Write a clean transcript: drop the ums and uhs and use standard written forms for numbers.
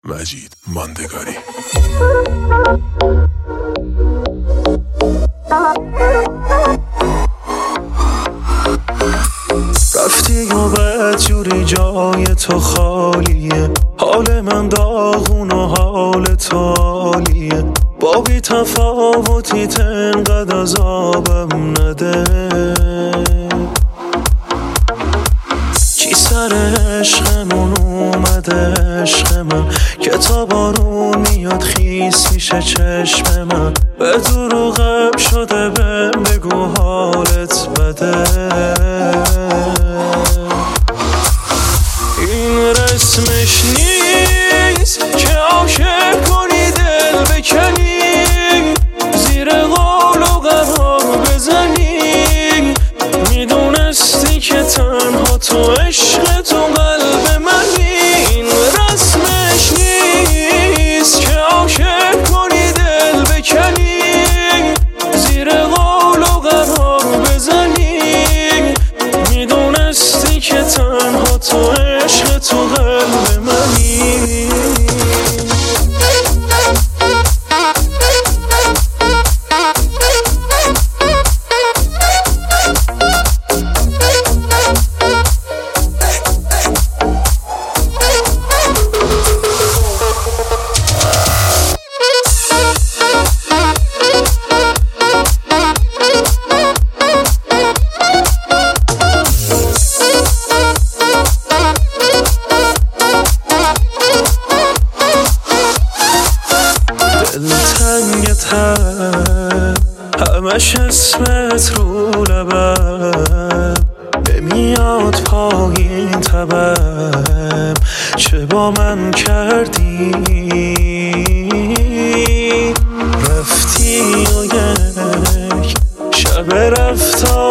مجید ماندگاری. رفتی و بدجوری جای تو خالیه، حال من داغون و حال تو عالیه، با بی تفاوتی تنقدر عذابم نده. کی سر عشقمون اومده عشق من که تا بارون میاد خیس میشه چشم من، به دروغم شده بهم بگو حالت بده. این رسمش نیست که عاشق کنی دل بکنی، زیر قول و قرار بزنی، میدونستی که تنها تو عشق تو قلب منی. این رسمش نیست که عاشق کنی دل بکنی، زیر قول و قرار بزنی، میدونستی که تنها تو عشق تو قلب منی. همش اسمت رو لبم نمیاد پایین تبم، چه با من کردی رفتی و یک شب رفتار